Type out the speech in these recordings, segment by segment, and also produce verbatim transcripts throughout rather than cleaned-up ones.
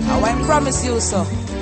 I won't promise you so.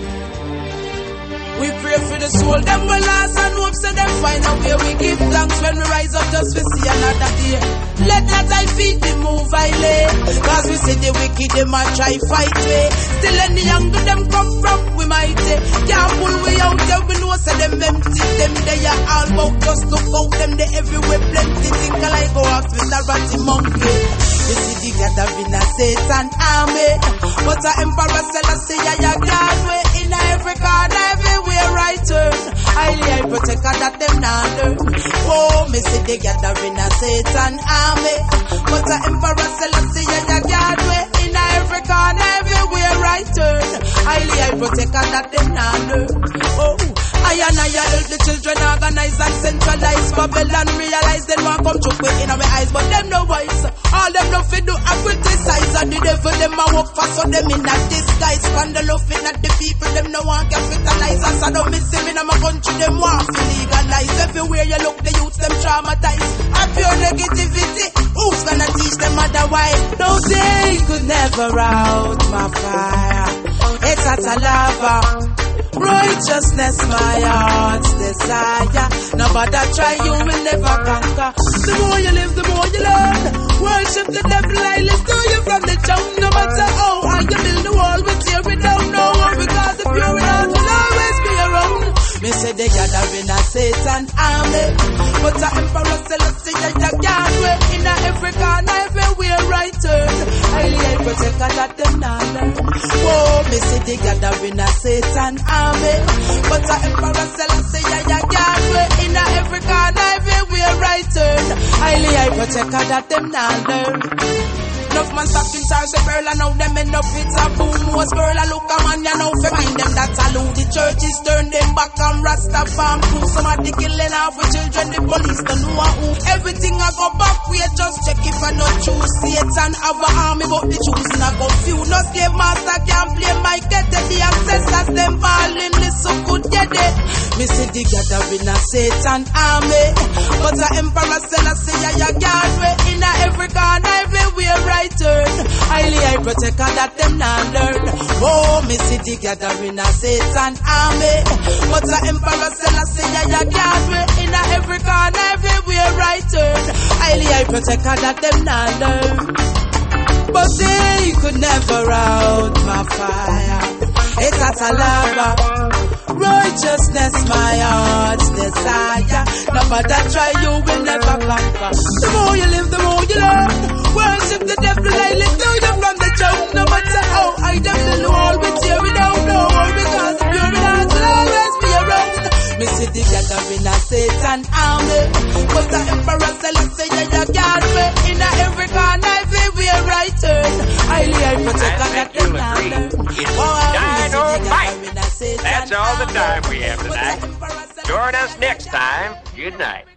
We pray for the soul, them will last and hope so them find a way. We give thanks when we rise up just to see another day. Let not I feed the move I lay, cause we see the wicked them a try fight way. Still any angle them come from we mighty. Can't pull we out there, we know say them empty. Them they are all about just to out them they everywhere plenty. Think I like go out with a ratty monkey. You see the gathering a Satan army, but a emperor Selassie I a God way. In every corner, everywhere I turn, highly I protect that them not learn. Oh, me see the gathering a Satan army, but a emperor Selassie I a God way. In every corner, everywhere I turn, highly I protect that them not learn. Oh, I and I help the children organize and centralize. Babylon realize they want come to quick in our eyes, but them no wise. All them no fit do a criticize, and the devil them a work for, so them in a disguise. Scandal of at the people, them no want capitalize. As I don't miss him in my country, them want to legalize. Everywhere you look, the youth them traumatized. And pure negativity, who's gonna teach them otherwise? No, they could never out my fire. It's at a lava. Righteousness, my heart's desire. Nobody try, you will never conquer. The more you live, the more you learn. Worship the devil, I listen to you from the town. No matter how high you build the wall, we tear it down. No one, because the pure heart will always be around. Me say they gathering a Satan army, but the emperor Selassie I a God way. In a every corner, everywhere I turn, highly I protect that them not learn. Whoa, me say they gathering a Satan army, but the emperor Selassie I a God way. In a every corner, everywhere I turn, highly I protect that them not learn. Enough man stop in charge, say girl, I know them end up with a boom. Was girl, I look a man, you know, for mind them that alone. The churches turn them back and Rasta farm crew. Somebody killing off with children, the police don't know who. Everything I go back, we just check if I not choose. Satan have a army, but the choosing I go few. No slave master can't play my get it. The ancestors, them falling, listen good, get it. Me see the gathering a Satan army, but the emperor Selassie I a God way. In a every corner, everywhere I turn, highly I protect that them not learn. Oh, me see the gathering a Satan army, but the emperor Selassie I a God way. In a every corner, everywhere I turn, highly I protect that them not learn. But they could never out my fire. It's at a lava. Righteousness, my heart's desire. Nobody try, you will never conquer. The more you live, the more you learn. Worship the devil, I live through you from the choke. No matter how I devil will always tear it down. No more, because the pure heart will always be around. Me see the gathering a Satan army, but the emperor Selassie I a God way. In a every corner, everywhere I turn, highly I protect that them not learn. That's all the time we have tonight. Join us next time. Good night.